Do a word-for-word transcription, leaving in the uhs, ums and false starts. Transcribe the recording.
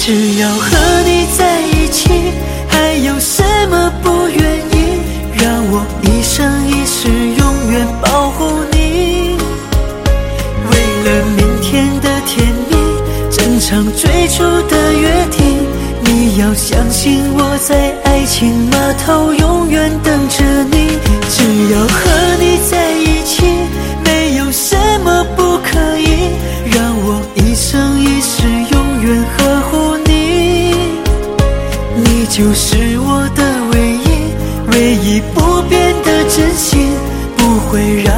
只要和你在一起，还有什么不愿意？让我一生一世永远保护你。为了明天的甜蜜，整场最初的约定，你要相信我在爱情码头永远等着你。只要和你在一起，没有什么不可以，让我一生一世永远呵护你。你就是我的唯一，唯一不变的真心，不会让